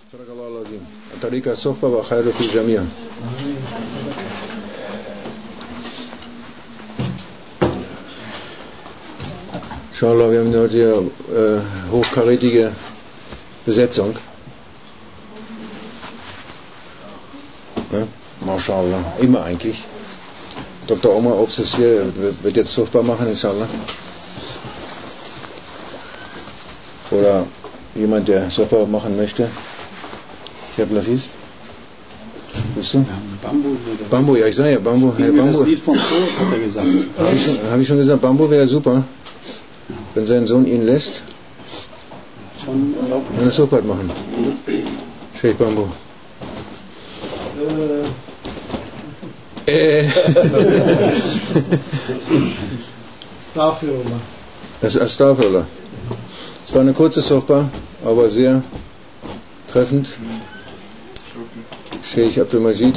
صدق الله العظيم. الطريقة الصحبة وخير في الجميع. Inshallah, wir haben heute hier hochkarätige Besetzung. Ja, Mashallah, immer eigentlich. Dr. Omar Obst ist hier, wird jetzt Suchbar machen, Inshallah. Oder jemand, der Suchbar machen möchte. Herr Blafis? Bist du? Bambu, ja, ich sage ja Bambu. Hey, Bambu. Das Lied vom Tod, hat er gesagt. Habe ich schon gesagt, Bambu wäre super. Wenn sein Sohn ihn lässt, schon eine Suppe machen. Sheikh Bambu. Astaghfirullah. Das ist Astaghfirullah. Es war eine kurze Suppe, aber sehr treffend. Sheikh Abdul Majid.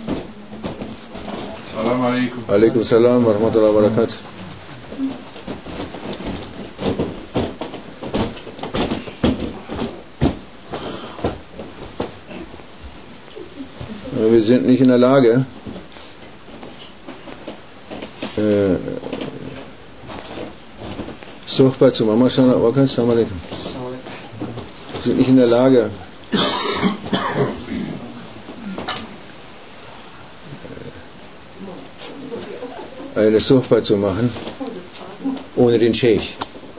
Salam alaikum. Alaikum salam wa rahmatullahi wa barakatuh. Wir sind nicht in der Lage, Suchbar zu machen. Wir sind nicht in der Lage, eine Suchbar zu machen, ohne den Sheikh.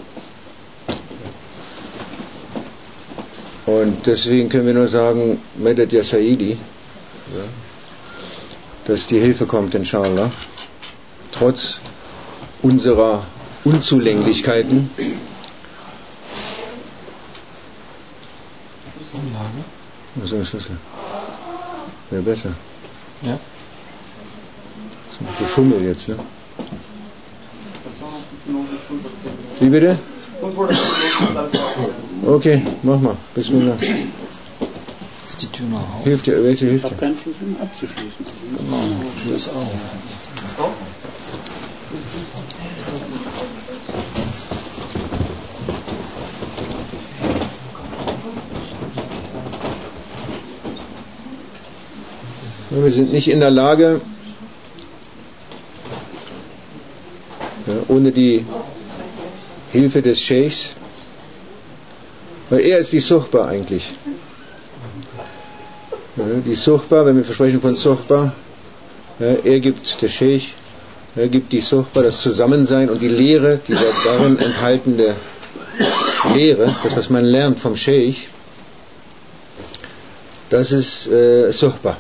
Und deswegen können wir nur sagen, Medet ya Sayyidi, dass die Hilfe kommt, Inshallah, trotz unserer Unzulänglichkeiten. Was ist der Schlüssel? Wäre besser. Ja. Das ist ein Gefummel jetzt, ne? Wie bitte? Okay, mach mal. Bismillah. Ist die Tür noch auf? Hilft dir, welche hilft Ich habe dir? keinen Schlüssel, um abzuschließen. Genau, die Tür ist auf. Wir sind nicht in der Lage, ohne die Hilfe des Scheichs, weil er ist die Suchba eigentlich. Die Suchba, wenn wir versprechen von Suchba, er gibt, der Scheich, er gibt die Suchba, das Zusammensein und die Lehre, die darin enthaltene Lehre, das was man lernt vom Scheich, das ist Suchba.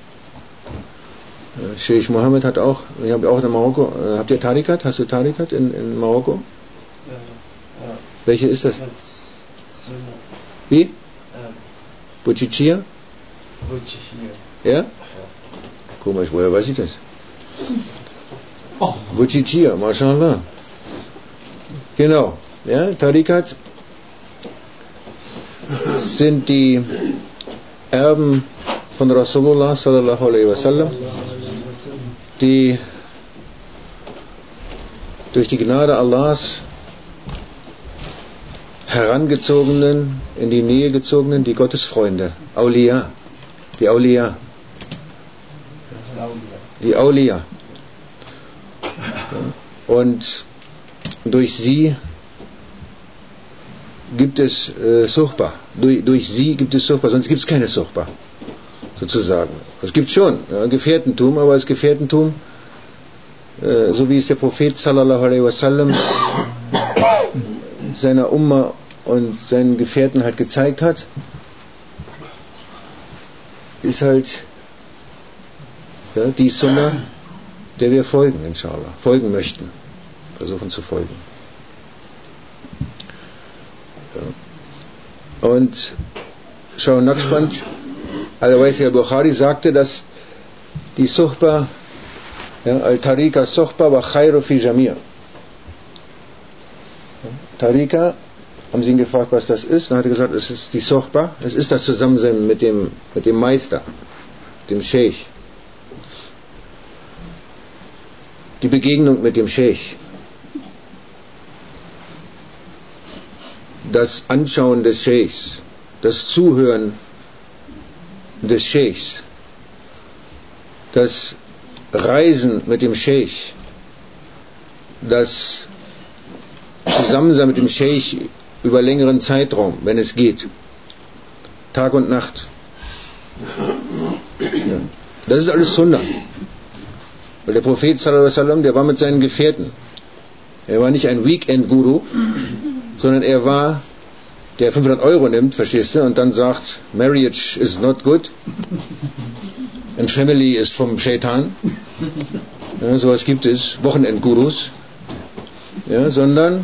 Sheikh Mohammed hat auch, ich habe auch in Marokko, habt ihr Tarikat? Hast du Tarikat in Marokko? Ja. Welche ist das? Wie? Bouchichia? Ja? Komisch, woher weiß ich das? Bouchichia, mashallah. Genau. Ja, Tarikat sind die Erben von Rasulullah sallallahu alaihi wasallam, die durch die Gnade Allahs herangezogenen, in die Nähe gezogenen, die Gottesfreunde, Awliya, die Awliya. Die Awliya. Und durch sie gibt es Suchba. Durch sie gibt es Suchba, sonst gibt es keine Suchba. Sozusagen. Es gibt schon Gefährtentum, aber das Gefährtentum, so wie es der Prophet sallallahu alaihi wasallam seiner Umma und seinen Gefährten halt gezeigt hat, ist halt die Sunna, der wir folgen, Inshallah, folgen möchten, versuchen zu folgen. Ja. Und schau, Naqshband Al-Waisi al-Bukhari sagte, dass die Suhba, Al-Tariqa Suhba wa khairu fi Jamia. Tariqa, haben sie ihn gefragt, was das ist, dann hat er gesagt, es ist die Suhba, es ist das Zusammensein mit dem Meister, dem Sheikh. Die Begegnung mit dem Sheikh. Das Anschauen des Sheikhs, das Zuhören des Scheichs, das Reisen mit dem Scheich, das Zusammensein mit dem Scheich über längeren Zeitraum, wenn es geht, Tag und Nacht, ja, das ist alles Sunnah. Weil der Prophet sallallahu alaihi wasallam, der war mit seinen Gefährten. Er war nicht ein Weekend-Guru, sondern er war, der 500 Euro nimmt, verstehst du, und dann sagt, Marriage is not good and family is from Shaitan. Ja, sowas gibt es, Wochenend-Gurus. Ja, sondern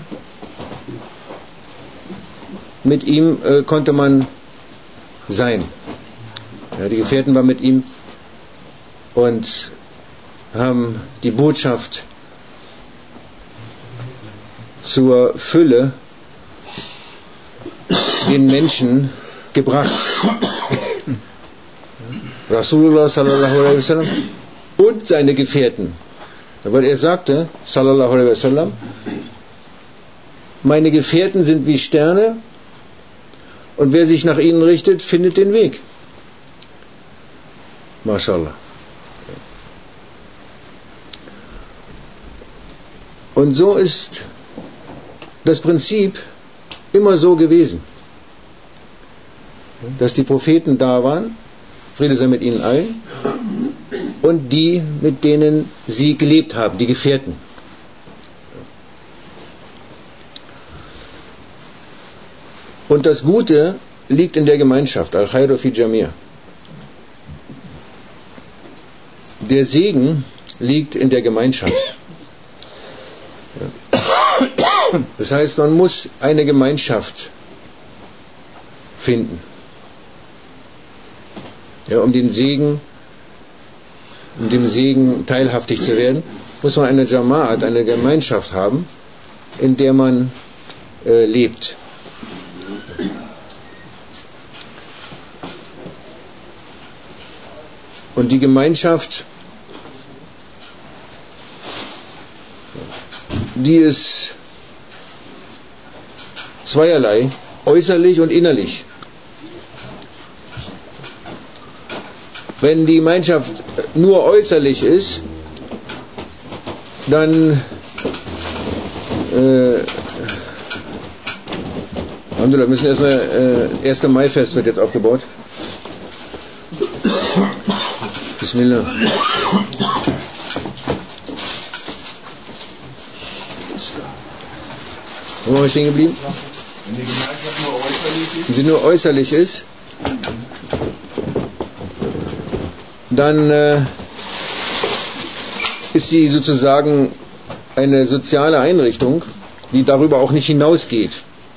mit ihm konnte man sein. Ja, die Gefährten waren mit ihm und haben die Botschaft zur Fülle den Menschen gebracht. Rasulullah sallallahu alaihi wasallam und seine Gefährten. Weil er sagte, sallallahu alaihi wasallam, meine Gefährten sind wie Sterne und wer sich nach ihnen richtet, findet den Weg. MashaAllah. Und so ist das Prinzip immer so gewesen, dass die Propheten da waren, Friede sei mit ihnen allen, und die, mit denen sie gelebt haben, die Gefährten. Und das Gute liegt in der Gemeinschaft, Al-Khairu fi Jamia. Der Segen liegt in der Gemeinschaft. Das heißt, man muss eine Gemeinschaft finden. Ja, um dem Segen teilhaftig zu werden, muss man eine Jamaat, eine Gemeinschaft haben, in der man lebt. Und die Gemeinschaft, die ist zweierlei, äußerlich und innerlich. Wenn die Gemeinschaft nur äußerlich ist, dann wir müssen erstmal 1. Mai-Fest wird jetzt aufgebaut. Bismillah. Wo waren wir stehen geblieben? Wenn die Gemeinschaft nur äußerlich ist. Wenn sie nur äußerlich ist, dann ist sie sozusagen eine soziale Einrichtung, die darüber auch nicht hinausgeht.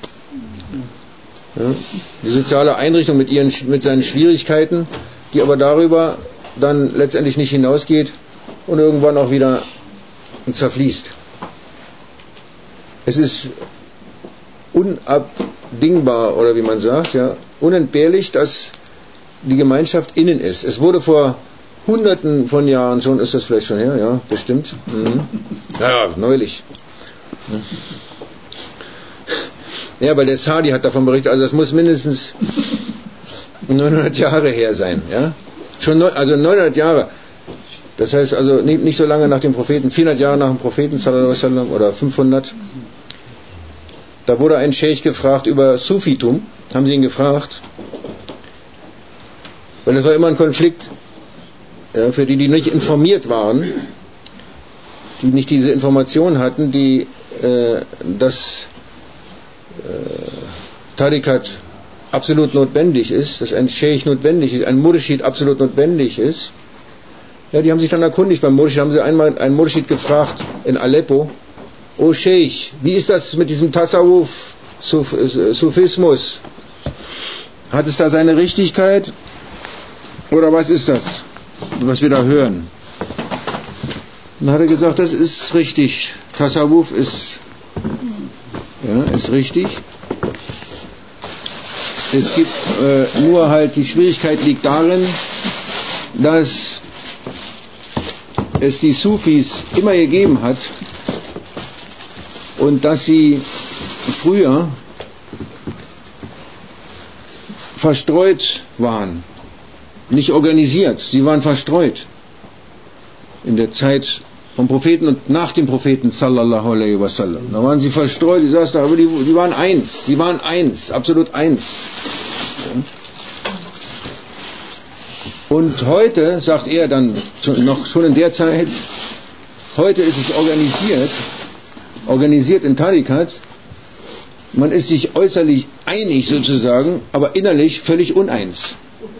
Ja, die soziale Einrichtung mit seinen Schwierigkeiten, die aber darüber dann letztendlich nicht hinausgeht und irgendwann auch wieder zerfließt. Es ist unabdingbar, oder wie man sagt, ja, unentbehrlich, dass die Gemeinschaft innen ist. Es wurde vor Hunderten von Jahren schon, ist das vielleicht schon her? Ja, bestimmt. Ja, neulich. Ja, weil der Sadi hat davon berichtet, also das muss mindestens 900 Jahre her sein. Ja? Schon 900 Jahre. Das heißt also nicht so lange nach dem Propheten, 400 Jahre nach dem Propheten, sallallahu alaihi wasallam, oder 500. Da wurde ein Scheich gefragt über Sufitum, haben sie ihn gefragt, weil das war immer ein Konflikt, ja, für die nicht informiert waren, die nicht diese Information hatten, die das Tarikat absolut notwendig ist, dass ein Scheich notwendig ist, ein Murshid absolut notwendig ist. Ja, die haben sich dann erkundigt. Beim Murshid haben sie einmal einen Murshid gefragt in Aleppo: O Scheich, wie ist das mit diesem Tasawwuf, Sufismus? Hat es da seine Richtigkeit? Oder was ist das, was wir da hören? Dann hat er gesagt, das ist richtig. Tasawwuf ist richtig. Es gibt nur halt, die Schwierigkeit liegt darin, dass es die Sufis immer gegeben hat und dass sie früher verstreut waren. nicht organisiert, sie waren verstreut. In der Zeit vom Propheten und nach dem Propheten sallallahu alaihi wasallam. Da waren sie verstreut, die saßen da, aber die waren eins, absolut eins. Und heute, sagt er dann schon in der Zeit, heute ist es organisiert in Tariqat, man ist sich äußerlich einig sozusagen, aber innerlich völlig uneins.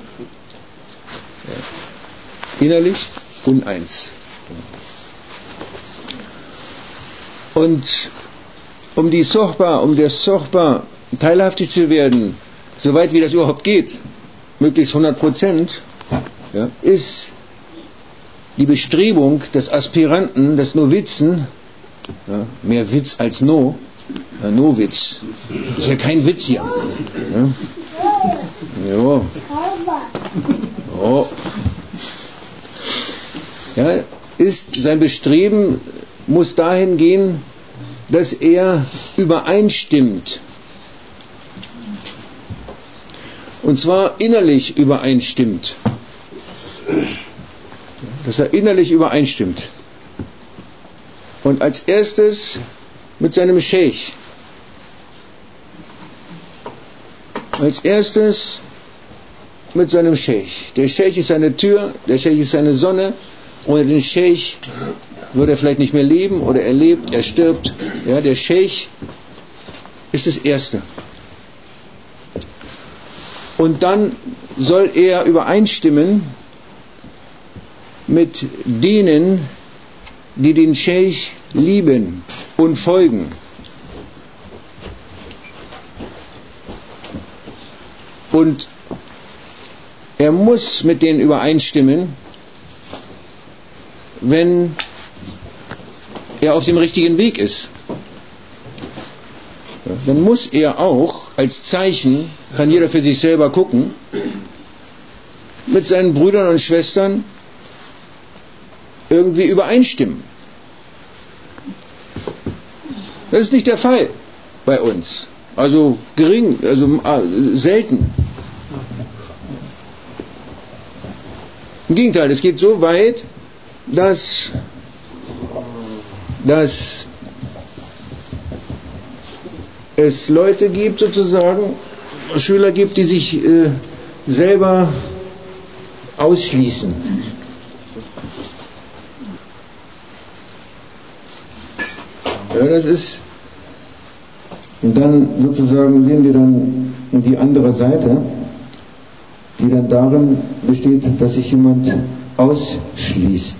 Innerlich uneins. Und um der Sohba teilhaftig zu werden, soweit wie das überhaupt geht, möglichst 100%, ja, ist die Bestrebung des Aspiranten, des Novizen, ja, mehr Witz als Novitz, ist ja kein Witz hier. Ja. Jo. Oh. Ja, ist sein Bestreben, muss dahin gehen, dass er übereinstimmt. Und zwar innerlich übereinstimmt. Dass er innerlich übereinstimmt. Und als erstes mit seinem Scheich. Als erstes mit seinem Scheich. Der Scheich ist seine Tür, der Scheich ist seine Sonne. Ohne den Scheich würde er vielleicht nicht mehr leben oder er lebt, er stirbt. Ja, der Scheich ist das Erste. Und dann soll er übereinstimmen mit denen, die den Scheich lieben und folgen. Und er muss mit denen übereinstimmen, wenn er auf dem richtigen Weg ist. Dann muss er auch als Zeichen, kann jeder für sich selber gucken, mit seinen Brüdern und Schwestern irgendwie übereinstimmen. Das ist nicht der Fall bei uns. Also gering, also selten. Im Gegenteil, es geht so weit, dass es Leute gibt, sozusagen, Schüler gibt, die sich selber ausschließen. Ja, das ist, und dann sozusagen sehen wir dann die andere Seite, die dann darin besteht, dass sich jemand ausschließt.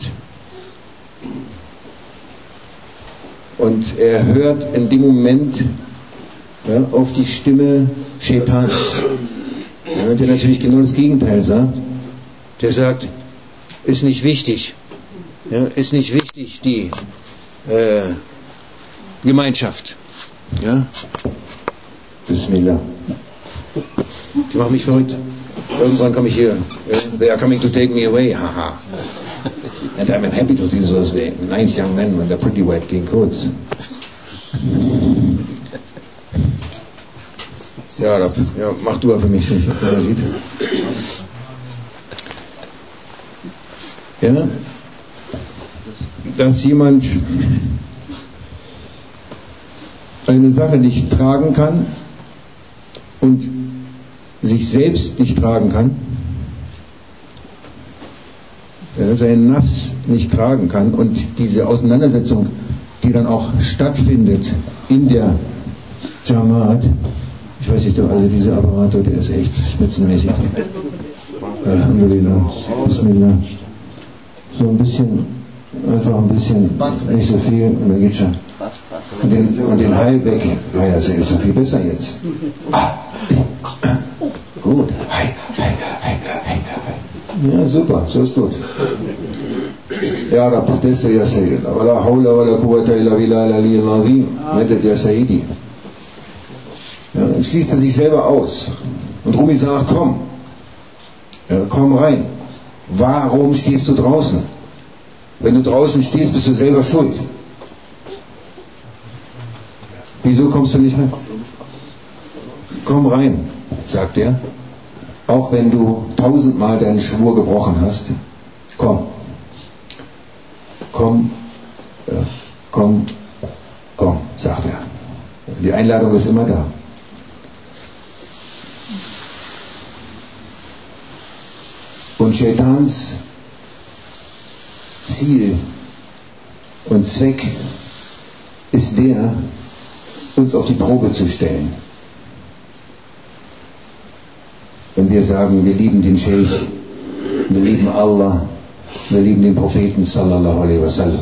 Und er hört in dem Moment auf die Stimme Shaitans. Ja, der natürlich genau das Gegenteil sagt. Der sagt, ist nicht wichtig. Ja, ist nicht wichtig, die Gemeinschaft. Ja? Bismillah. Die machen mich verrückt. Irgendwann komme ich hier. They are coming to take me away. Haha. And I'm happy to see those nice young men with the pretty white king coats. Ja, mach du für mich. Ja? Dass jemand eine Sache nicht tragen kann und sich selbst nicht tragen kann, seinen Nafs nicht tragen kann und diese Auseinandersetzung, die dann auch stattfindet in der Jamaat, ich weiß nicht, also dieser Apparator, der ist echt spitzenmäßig. Alhamdulillah, Bismillah. So ein bisschen, einfach ein bisschen, nicht so viel, und dann geht schon. Und den Hai weg. Naja, das ist doch viel besser jetzt. Gut. Hai. Ja, super, so ist gut. Ja, Rab, desto ja Sayyid. Wala hawla wala quwwata illa billah al-aliyyil azim. Medet ja Sayyidi. Ja, dann schließt er sich selber aus. Und Rumi sagt, komm. Ja, komm rein. Warum stehst du draußen? Wenn du draußen stehst, bist du selber schuld. Wieso kommst du nicht rein? Komm rein, sagt er. auch wenn du 1000-mal deinen Schwur gebrochen hast, komm, sagt er. Die Einladung ist immer da. Und Shaitans Ziel und Zweck ist der, uns auf die Probe zu stellen. Wenn wir sagen, wir lieben den Scheich, wir lieben Allah, wir lieben den Propheten sallallahu alaihi wasallam.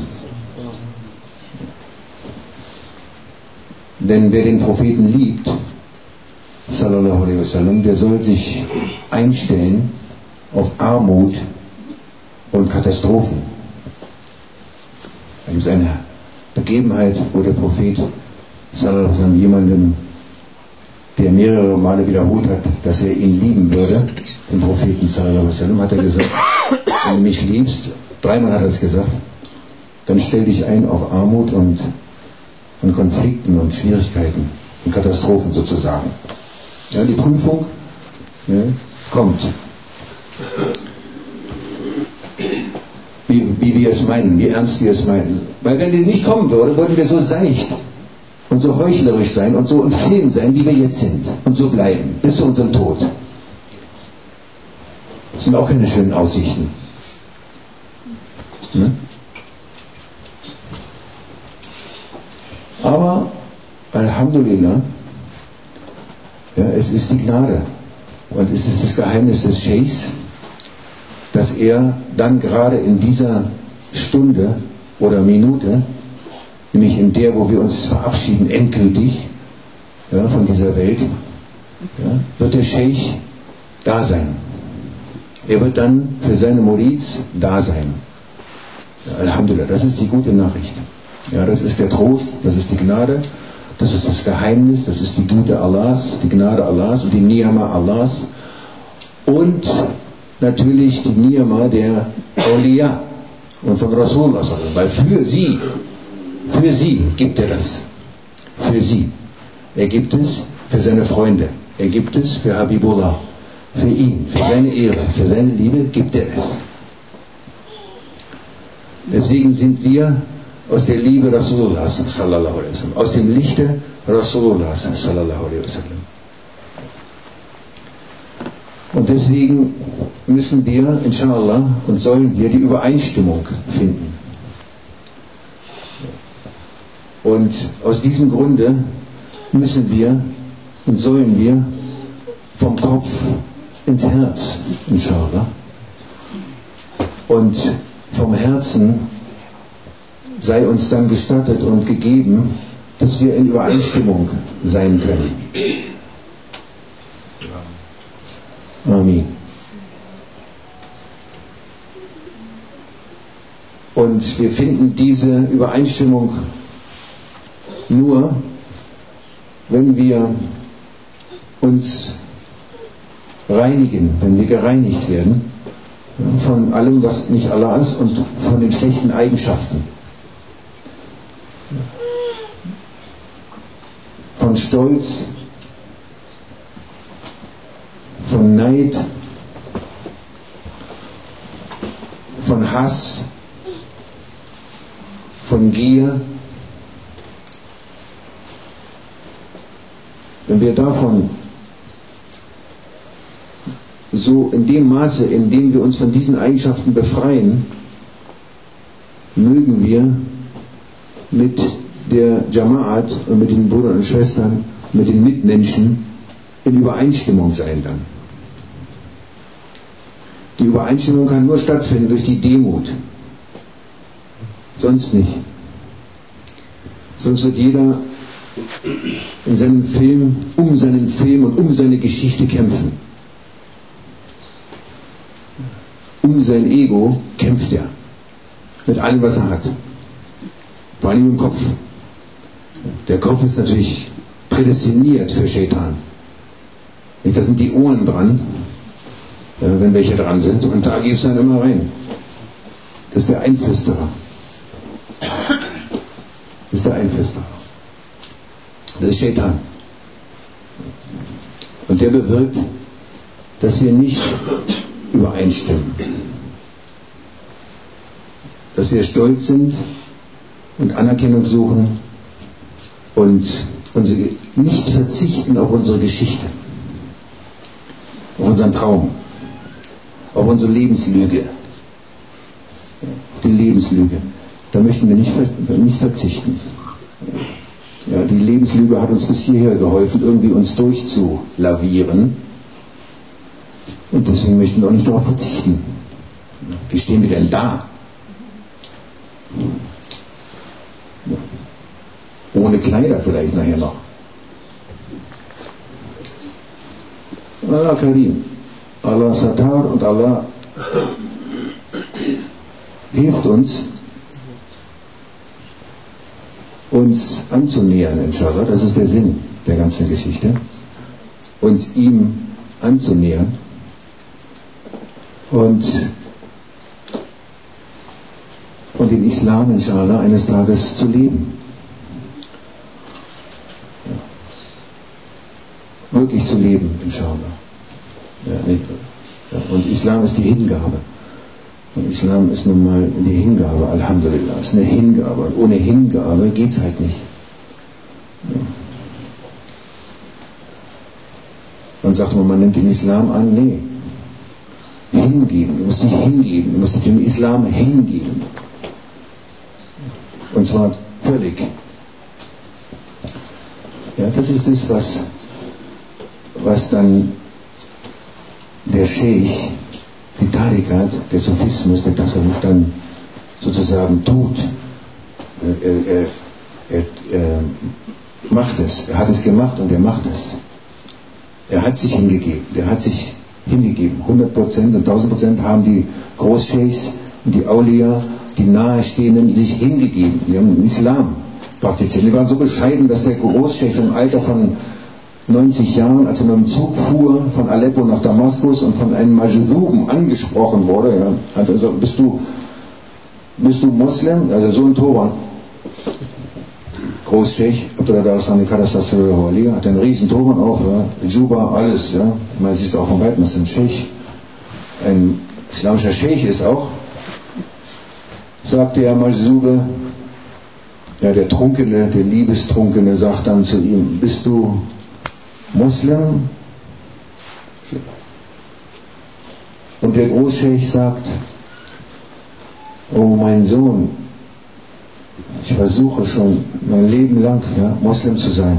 Denn wer den Propheten liebt, sallallahu alaihi wasallam, der soll sich einstellen auf Armut und Katastrophen. Da gibt es eine Begebenheit, wo der Prophet sallallahu alaihi wasallam jemandem, der mehrere Male wiederholt hat, dass er ihn lieben würde, den Propheten sallallahu alaihi wasallam, hat er gesagt, wenn du mich liebst, 3-mal hat er es gesagt, dann stell dich ein auf Armut und Konflikten und Schwierigkeiten und Katastrophen sozusagen. Ja, die Prüfung kommt. Wie wir es meinen, wie ernst wir es meinen. Weil wenn die nicht kommen würde, würden wir so seicht und so heuchlerisch sein und so im Film sein, wie wir jetzt sind. Und so bleiben, bis zu unserem Tod. Das sind auch keine schönen Aussichten. Ne? Aber, Alhamdulillah, ja, es ist die Gnade und es ist das Geheimnis des Scheichs, dass er dann gerade in dieser Stunde oder Minute, nämlich in der, wo wir uns verabschieden, endgültig von dieser Welt, wird der Scheich da sein. Er wird dann für seine Murids da sein. Ja, Alhamdulillah, das ist die gute Nachricht. Ja, das ist der Trost, das ist die Gnade, das ist das Geheimnis, das ist die Güte Allahs, die Gnade Allahs und die Niyama Allahs und natürlich die Niyama der Awliya und von Rasulullah, weil für sie gibt er das. Für sie. Er gibt es für seine Freunde. Er gibt es für Habibullah. Für ihn, für seine Ehre, für seine Liebe gibt er es. Deswegen sind wir aus der Liebe Rasulullah sallallahu alaihi wasallam, aus dem Lichte Rasulullah sallallahu alaihi wasallam. Und deswegen müssen wir, inshallah, und sollen wir die Übereinstimmung finden. Und aus diesem Grunde müssen wir und sollen wir vom Kopf ins Herz, inshallah. Und vom Herzen sei uns dann gestattet und gegeben, dass wir in Übereinstimmung sein können. Amen. Und wir finden diese Übereinstimmung nur, wenn wir uns reinigen, wenn wir gereinigt werden von allem, was nicht Allah ist und von den schlechten Eigenschaften. Von Stolz, von Neid, von Hass, von Gier. Wenn wir davon so in dem Maße, in dem wir uns von diesen Eigenschaften befreien, mögen wir mit der Jama'at und mit den Brüdern und Schwestern, mit den Mitmenschen in Übereinstimmung sein dann. Die Übereinstimmung kann nur stattfinden durch die Demut. Sonst nicht. Sonst wird jeder in seinem Film und um seine Geschichte kämpfen. Um sein Ego kämpft er. Mit allem, was er hat. Vor allem im Kopf. Der Kopf ist natürlich prädestiniert für Shaitan. Da sind die Ohren dran, wenn welche dran sind, und da geht es dann immer rein. Das ist der Einflüsterer. Das ist der Einflüsterer. Das ist Shaitan. Und der bewirkt, dass wir nicht übereinstimmen, dass wir stolz sind und Anerkennung suchen und nicht verzichten auf unsere Geschichte, auf unseren Traum, auf unsere Lebenslüge, auf die Lebenslüge. Da möchten wir nicht verzichten. Ja, die Lebenslüge hat uns bis hierher geholfen, irgendwie uns durchzulavieren. Und deswegen möchten wir auch nicht darauf verzichten. Wie stehen wir denn da? Ohne Kleider vielleicht nachher noch. Allah Karim, Allah Satar und Allah hilft uns anzunähern, inshallah. Das ist der Sinn der ganzen Geschichte. Uns ihm anzunähern und den Islam, inshallah, eines Tages zu leben. Ja. Wirklich zu leben, inshallah. Ja, und Islam ist die Hingabe. Und Islam ist nun mal die Hingabe, Alhamdulillah, ist eine Hingabe. Und ohne Hingabe geht es halt nicht. Ja. Man sagt immer, man nimmt den Islam an. Nee. Hingeben, du musst dich hingeben, du musst dich dem Islam hingeben. Und zwar völlig. Ja, das ist das, was dann der Scheich, die Tarikat, der Sufismus, der Tasawwuf dann sozusagen tut. Er macht es. Er hat es gemacht und er macht es. Er hat sich hingegeben. 100% und 1000% haben die Großscheichs und die Auliya, die Nahestehenden, sich hingegeben. Sie haben den Islam praktiziert. Die waren so bescheiden, dass der Großscheich im Alter von 90 Jahren, als er mit dem Zug fuhr von Aleppo nach Damaskus und von einem Majzuben angesprochen wurde, ja, hat er gesagt, bist du Muslim? Also so ein Turban. Großscheich, hat einen riesen Turban auf, ja, Juba, alles, ja. Man sieht es auch von weitem, dass ein Scheich, ein islamischer Scheich ist auch. Sagte er Majzube, ja, der Trunkene, der Liebestrunkene, sagt dann zu ihm, bist du Muslim? Und der Großscheich sagt, oh mein Sohn, ich versuche schon mein Leben lang, ja, Muslim zu sein.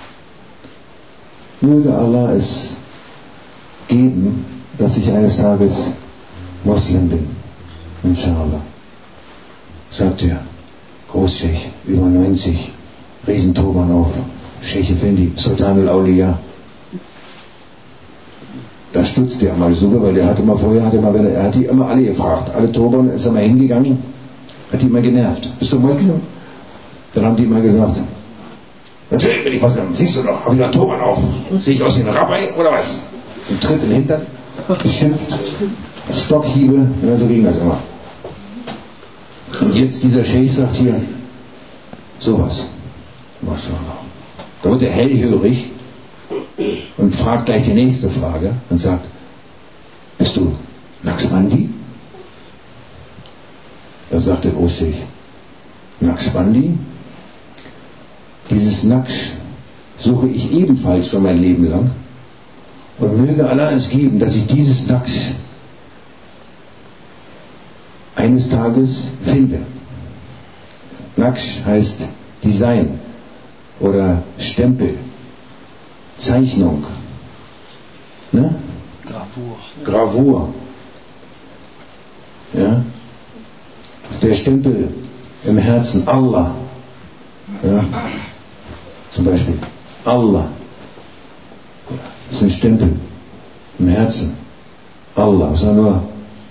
Möge Allah es geben, dass ich eines Tages Muslim bin. Inshallah. Sagt er, Großscheich, über 90, Riesenturban auf, Scheich Effendi, Sultan al-Awliya. Da stutzte er mal super, weil er hat die immer alle gefragt. Alle Turban, ist er mal hingegangen, hat die immer genervt. Bist du Muslim? Dann haben die immer gesagt, natürlich bin ich Muslim, siehst du doch, habe ich einen Turban auf. Sehe ich aus wie ein Rabbi oder was? Und tritt in den Hintern, beschimpft, Stockhiebe, ja, so ging das immer. Und jetzt dieser Scheich sagt hier, sowas. Mashallah. Da wird er hellhörig und fragt gleich die nächste Frage und sagt, bist du Naqshbandi? Da sagt der Großscheich, Naqshbandi? Dieses Naqsh suche ich ebenfalls schon mein Leben lang und möge Allah es geben, dass ich dieses Naqsh eines Tages finde. Naqsh heißt Design oder Stempel, Zeichnung, ne? Gravur. Ja? Der Stempel im Herzen, Allah. Ja? Zum Beispiel Allah. Das ist ein Stempel im Herzen. Allah. Das soll nur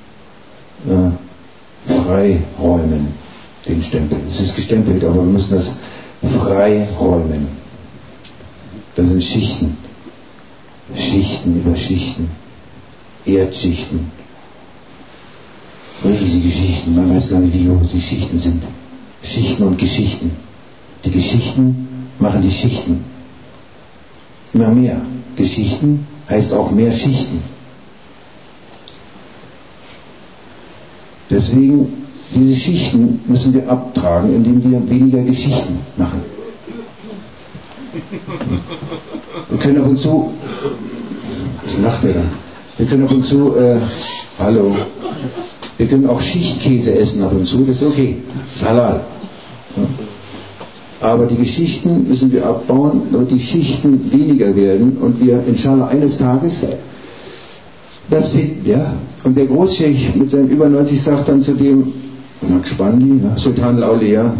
freiräumen, den Stempel. Es ist gestempelt, aber wir müssen das freiräumen. Das sind Schichten. Schichten über Schichten. Erdschichten. Riesige Schichten. Man weiß gar nicht, wie groß die Schichten sind. Schichten und Geschichten. Die Geschichten machen die Schichten. Immer mehr. Geschichten heißt auch mehr Schichten. Deswegen, diese Schichten müssen wir abtragen, indem wir weniger Geschichten machen. Wir können ab und zu, was lacht er da? Wir können ab und zu, hallo, wir können auch Schichtkäse essen ab und zu, das ist okay, das ist halal. Aber die Geschichten müssen wir abbauen, damit die Schichten weniger werden und wir inshallah eines Tages das finden, ja. Und der Großscheich mit seinen über 90 sagt dann zu dem Naqshbandi, Sultan al-Awliya,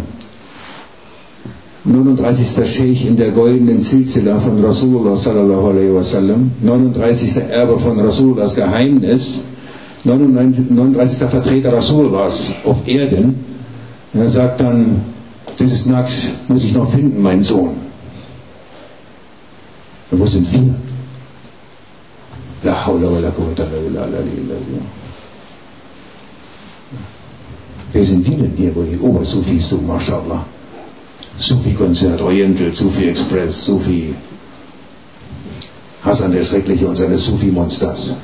39. Scheich in der goldenen Silsila von Rasulullah sallallahu alaihi wasallam, 39. Erbe von Rasulullahs Geheimnis, 39. Vertreter Rasulullahs auf Erden, er sagt dann, dieses Naqsh muss ich noch finden, mein Sohn. Und wo sind wir? La hawla wa la quwwata illa billah. Wer sind wir denn hier, wo die Obersufis so, mashallah? Sufi-Konzert, Oriental, Sufi-Express, Sufi, Hassan der Schreckliche und seine Sufi-Monsters.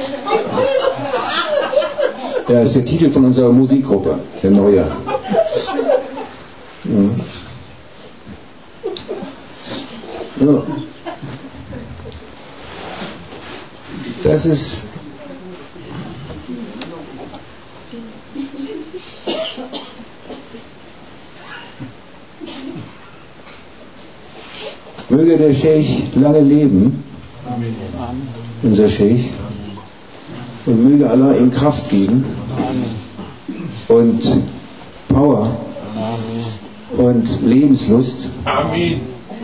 Ja, ist der Titel von unserer Musikgruppe, der neue. Ja. Das ist möge der Scheich lange leben, unser Scheich, und möge Allah ihm Kraft geben und Power und Lebenslust. Amen.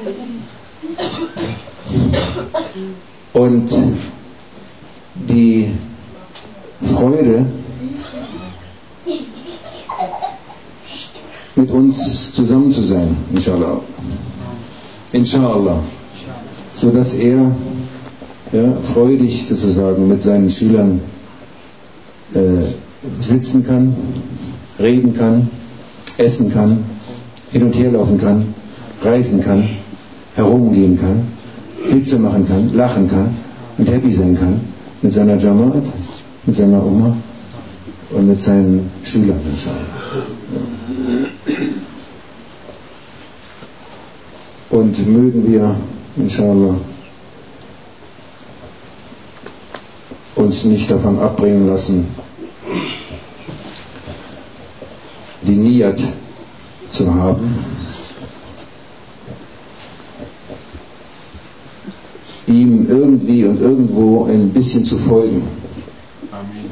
Und die Freude, mit uns zusammen zu sein, inshallah. Inshallah. So dass er freudig sozusagen mit seinen Schülern sitzen kann, reden kann, essen kann, hin und her laufen kann, reisen kann, herumgehen kann, Witze machen kann, lachen kann und happy sein kann mit seiner Jamaat, mit seiner Umma und mit seinen Schülern, inshallah. Und mögen wir, inshallah, uns nicht davon abbringen lassen, die Niyat zu haben, ihm irgendwie und irgendwo ein bisschen zu folgen. Amen.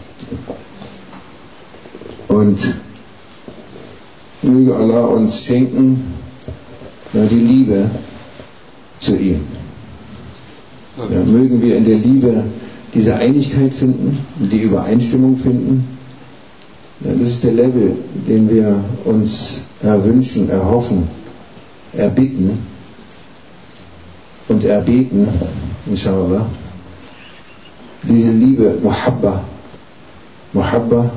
Und möge Allah uns schenken, die Liebe zu ihm. Ja, mögen wir in der Liebe diese Einigkeit finden, die Übereinstimmung finden. Ja, das ist der Level, den wir uns erwünschen, erhoffen, erbitten und erbeten, inshallah. Diese Liebe, Muhabba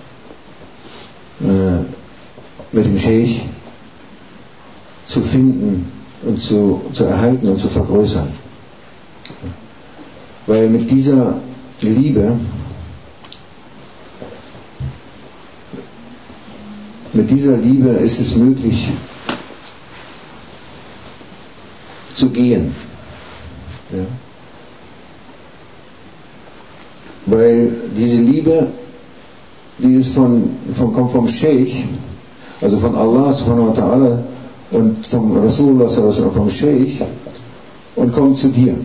mit dem Scheich zu finden und zu erhalten und zu vergrößern. Weil mit dieser Liebe, ist es möglich zu gehen. Ja. Weil diese Liebe, kommt vom Scheich, also von Allah subhanahu wa ta'ala und vom Rasulullah vom Scheich und kommt zu dir.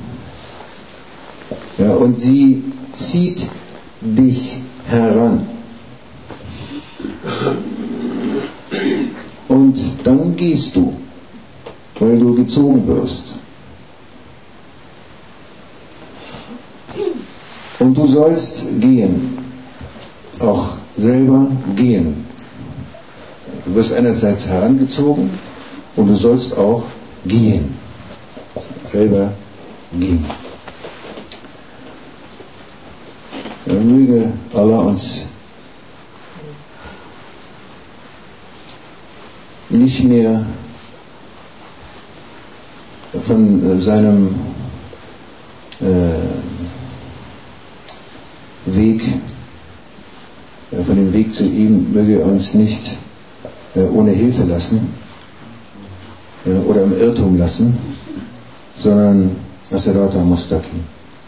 Ja, und sie zieht dich heran. Und dann gehst du, weil du gezogen wirst. Und du sollst gehen, auch selber gehen. Du wirst einerseits herangezogen und du sollst auch gehen, selber gehen. Möge Allah uns nicht mehr von seinem Weg von dem Weg zu ihm möge er uns nicht ohne Hilfe lassen oder im Irrtum lassen, sondern As-Sirata Mustaqim.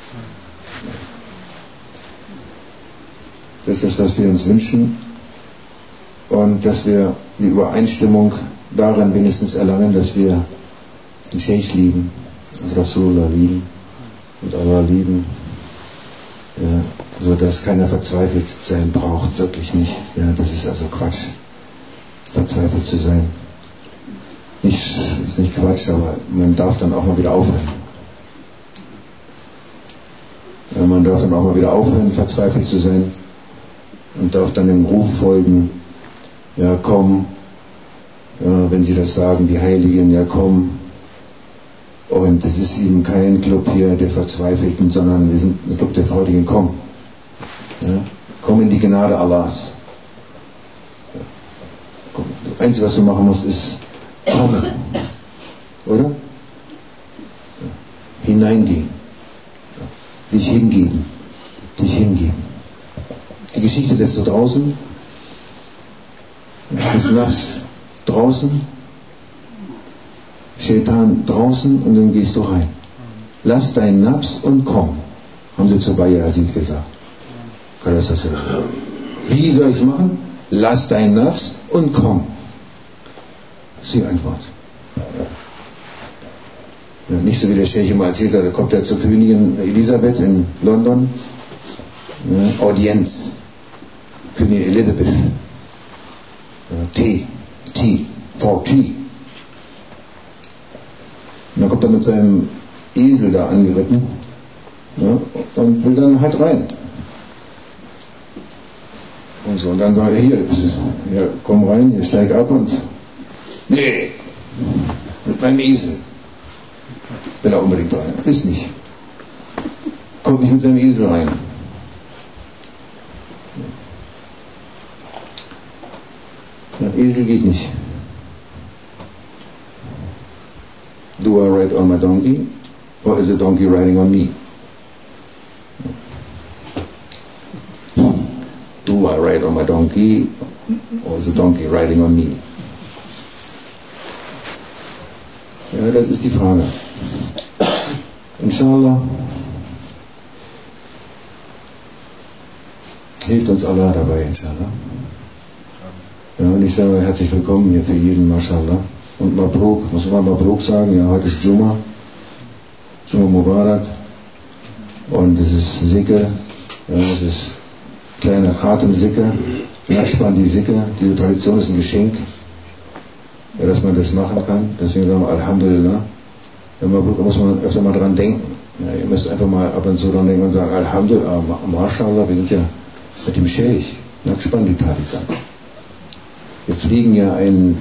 Das ist das, was wir uns wünschen, und dass wir die Übereinstimmung darin wenigstens erlangen, dass wir den Scheich lieben und Rasulullah lieben und Allah lieben, ja, sodass keiner verzweifelt sein braucht, wirklich nicht. Ja, das ist also Quatsch, verzweifelt zu sein. Nicht Quatsch, aber man darf dann auch mal wieder aufhören. Ja, man darf dann auch mal wieder aufhören, verzweifelt zu sein, und darf dann dem Ruf folgen, ja komm, ja, wenn sie das sagen, die Heiligen, ja komm. Und es ist eben kein Club hier der Verzweifelten, sondern wir sind ein Club der Freudigen, komm. Ja, komm in die Gnade Allahs. Ja, komm. Das Einzige, was du machen musst, ist kommen. Oder? Ja. Hineingehen. Ja. Dich hingeben. Dich hingeben. Die Geschichte lässt du draußen. Das Nafs draußen. Shaitan draußen, und dann gehst du rein. Lass deinen Nafs und komm, haben sie zu Bayazid gesagt. Wie soll ich es machen? Lass deinen Nafs und komm. Das ist die Antwort. Ja, nicht so wie der Scheich immer erzählt hat, da kommt er zur Königin Elisabeth in London. Ja, Audienz. Königin Elizabeth. Ja, for Tea. Und dann kommt er mit seinem Esel da angeritten, ja, und will dann halt rein. Und so, und dann sagt er, hier, komm rein, hier steig ab, und nee, mit meinem Esel will er unbedingt rein. Ist nicht. Kommt nicht mit seinem Esel rein. Ja, Esel geht nicht. Do I ride on my donkey, or is the donkey riding on me? Do I ride on my donkey, or is the donkey riding on me? Ja, das ist die Frage. Inshallah hilft uns Allah dabei, inshallah. Ja, und ich sage herzlich willkommen hier für jeden, mashallah. Und Mabruk, muss man Mabruk sagen, ja, heute ist Juma Mubarak, und es ist Zikr, ja, es ist kleiner Khatem Zikr, Naqshbandi Zikr, diese Tradition ist ein Geschenk, ja, dass man das machen kann, deswegen sagen wir Alhamdulillah. Ja, Mabruk, da muss man öfter mal dran denken, ja, ihr müsst einfach mal ab und zu dran denken und sagen, Alhamdulillah, Mashallah, wir sind ja mit dem Scheich, Naqshbandi Tariqa. Wir pflegen ja ein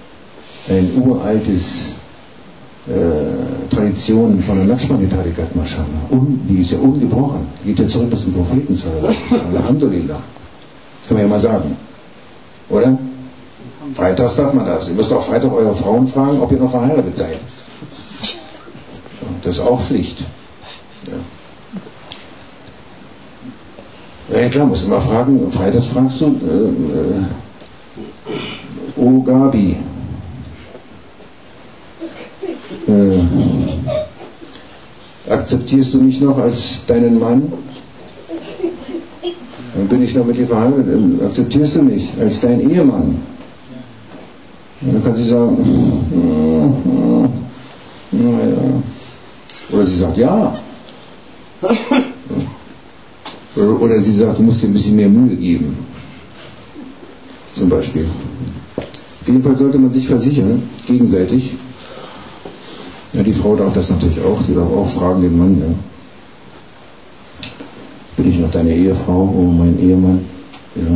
uraltes Tradition von der Naqshbandi Tariqat, mashallah. Die ist ja ungebrochen. Die geht ja zurück bis zum Propheten, Alhamdulillah. Das kann man ja mal sagen. Oder? Freitags darf man das. Ihr müsst auch Freitag eure Frauen fragen, ob ihr noch verheiratet seid. Das ist auch Pflicht. Ja, klar, musst du mal fragen. Freitags fragst du, oh Gabi, akzeptierst du mich noch als deinen Mann? Dann bin ich noch mit dir verheiratet. Akzeptierst du mich als dein Ehemann? Und dann kann sie sagen, naja. Oder sie sagt, ja. Oder sie sagt, du musst dir ein bisschen mehr Mühe geben. Zum Beispiel. Auf jeden Fall sollte man sich versichern, gegenseitig. Ja, die Frau darf das natürlich auch, die darf auch fragen den Mann, ja. Bin ich noch deine Ehefrau, oh mein Ehemann? Ja.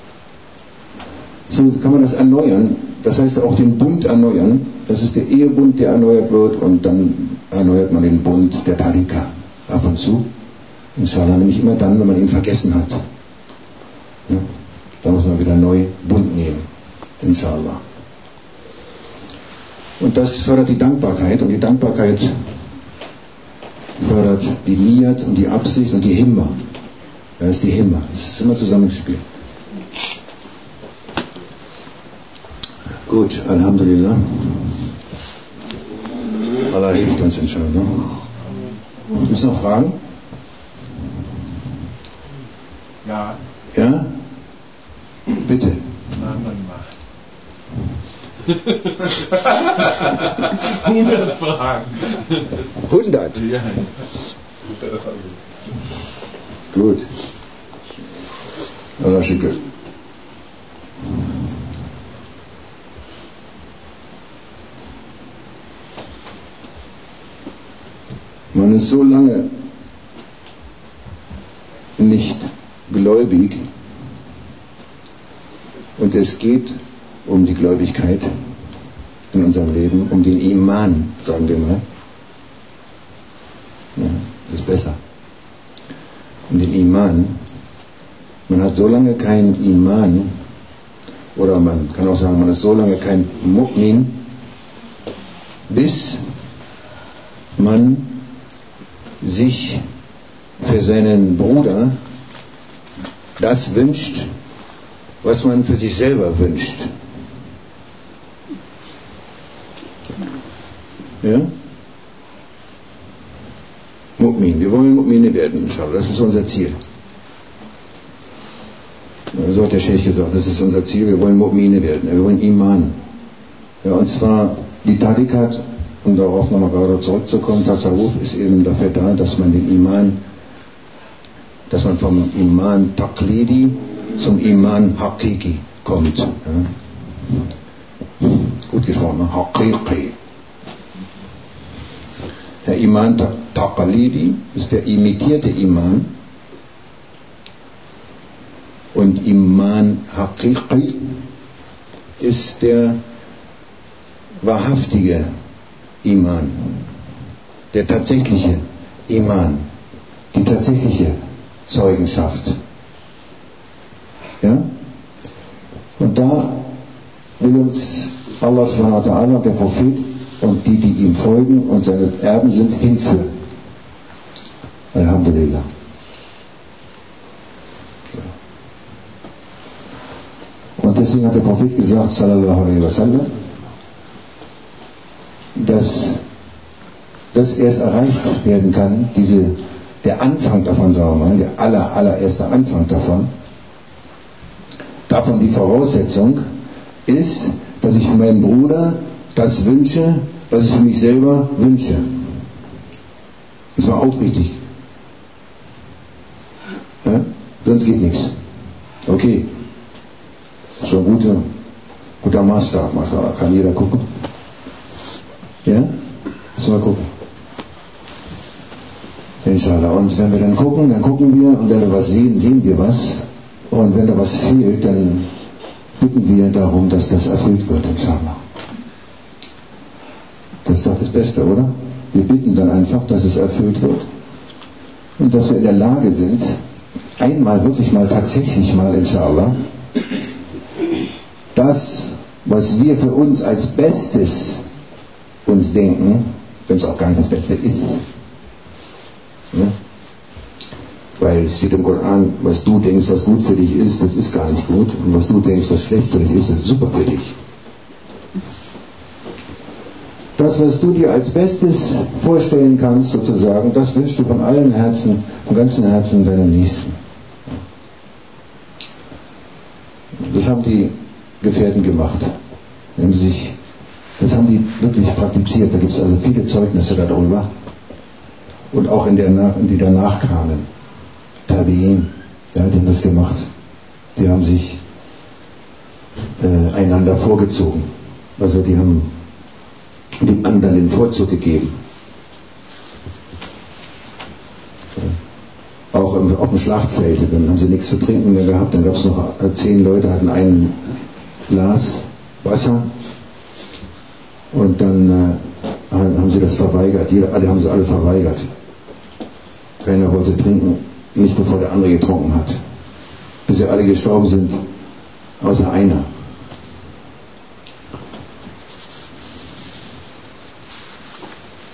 So kann man das erneuern, das heißt auch den Bund erneuern. Das ist der Ehebund, der erneuert wird, und dann erneuert man den Bund der Tariqa ab und zu. Inshallah, nämlich immer dann, wenn man ihn vergessen hat. Ja. Da muss man wieder neu Bund nehmen. Inshallah. Und das fördert die Dankbarkeit, und die Dankbarkeit fördert die Niyat und die Absicht und die Himma. Das ist die Himma. Das ist immer zusammengespielt. Gut, Alhamdulillah. Allah hilft uns inshallah. Gibt es noch Fragen? Ja. Ja? Bitte. Nein. 100 Fragen. 100. Ja. Gut. Allah Shukr. Man ist so lange nicht gläubig und es geht um die Gläubigkeit in unserem Leben, um den Iman, sagen wir mal. Ja, das ist besser. Um den Iman. Man hat so lange keinen Iman, oder man kann auch sagen, man ist so lange kein Mu'min, bis man sich für seinen Bruder das wünscht, was man für sich selber wünscht. Ja? Mu'min. Wir wollen Mu'mine werden, inshallah. Das ist unser Ziel. So hat der Scheich gesagt, das ist unser Ziel. Wir wollen Mu'mine werden. Wir wollen Iman. Ja, und zwar die Tarikat, um darauf nochmal gerade zurückzukommen, Tasawwuf ist eben dafür da, dass man den Iman, dass man vom Iman Taqlidi zum Iman Haqiqi kommt. Ja. Gut gesprochen, ne? Haqiqi. Der Iman Taqlidi ist der imitierte Iman und Iman Haqiqi ist der wahrhaftige Iman, der tatsächliche Iman, die tatsächliche Zeugenschaft. Ja? Und da will uns Allah subhanahu wa ta'ala, der Prophet und die ihm folgen und seine Erben sind, hinführen. Alhamdulillah. Ja. Und deswegen hat der Prophet gesagt, sallallahu alaihi wasallam, dass das erst erreicht werden kann, der Anfang davon, sagen wir mal, der allererste Anfang davon die Voraussetzung ist, dass ich für meinen Bruder das wünsche, was ich für mich selber wünsche. Und zwar aufrichtig. Ja? Sonst geht nichts. Okay. So ein guter Maßstab, kann jeder gucken. Ja? Müssen wir gucken. Inshallah. Und wenn wir dann gucken wir. Und wenn wir was sehen, sehen wir was. Und wenn da was fehlt, dann bitten wir darum, dass das erfüllt wird, inshallah. Das ist doch das Beste, oder? Wir bitten dann einfach, dass es erfüllt wird. Und dass wir in der Lage sind, wirklich mal tatsächlich mal, inshallah, das, was wir für uns als Bestes uns denken, wenn es auch gar nicht das Beste ist. Ja? Weil es steht im Koran, was du denkst, was gut für dich ist, das ist gar nicht gut. Und was du denkst, was schlecht für dich ist, das ist super für dich. Das, was du dir als Bestes vorstellen kannst, sozusagen, das wünschst du von allen Herzen, vom ganzen Herzen deinem Nächsten. Das haben die Gefährten gemacht. Das haben die wirklich praktiziert. Da gibt es also viele Zeugnisse darüber. Und auch die danach kamen. Tabi'in, ja, die haben das gemacht. Die haben sich einander vorgezogen. Also die haben dem anderen den Vorzug gegeben. Auch auf dem Schlachtfeld, dann haben sie nichts zu trinken mehr gehabt, dann gab es noch 10 Leute, hatten ein Glas Wasser und dann haben sie das verweigert. Alle haben sie alle verweigert. Keiner wollte trinken, nicht bevor der andere getrunken hat. Bis sie alle gestorben sind, außer einer.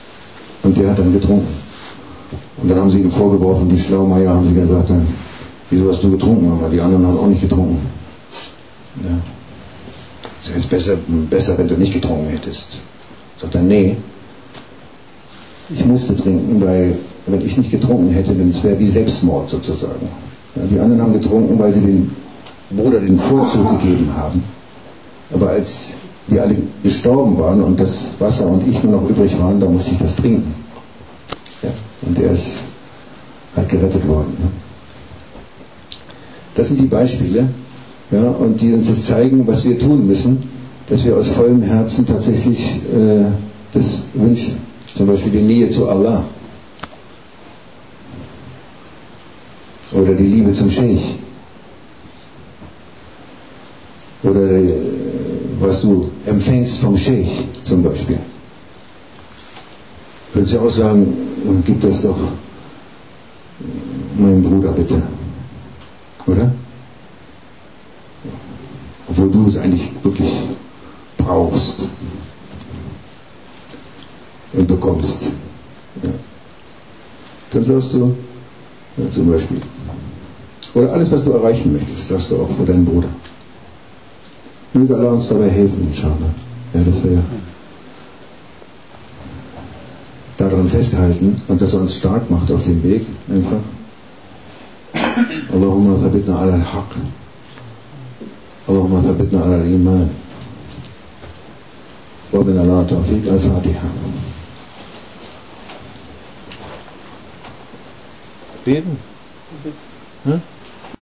Und der hat dann getrunken. Und dann haben sie ihm vorgeworfen, die Schlaumeier, haben sie gesagt, dann, Wieso hast du getrunken, Mama? Die anderen haben auch nicht getrunken. Ja. Es wäre besser, wenn du nicht getrunken hättest. Sagt er, nee. Ich musste trinken, weil wenn ich nicht getrunken hätte, dann wäre wie Selbstmord sozusagen. Ja, die anderen haben getrunken, weil sie dem Bruder den Vorzug gegeben haben. Aber als die alle gestorben waren und das Wasser und ich nur noch übrig waren, da musste ich das trinken. Ja, und er ist halt gerettet worden. Ne? Das sind die Beispiele, ja, und die uns das zeigen, was wir tun müssen, dass wir aus vollem Herzen tatsächlich das wünschen. Zum Beispiel die Nähe zu Allah. Oder die Liebe zum Scheich. Oder was du empfängst vom Scheich zum Beispiel. Könntest du auch sagen, gib das doch meinem Bruder bitte. Oder? Obwohl du es eigentlich wirklich brauchst und bekommst. Ja. Dann sagst du, ja, zum Beispiel, oder alles, was du erreichen möchtest, sagst du auch für deinen Bruder. Möge Allah uns dabei helfen, inshallah. Ja, dass wir daran festhalten und dass er uns stark macht auf dem Weg, einfach. Allahumma thabitna ala al-haq. Allahumma thabitna ala al-iman. Wa bin ala tawfiq al-Fatiha. Beten? Hm?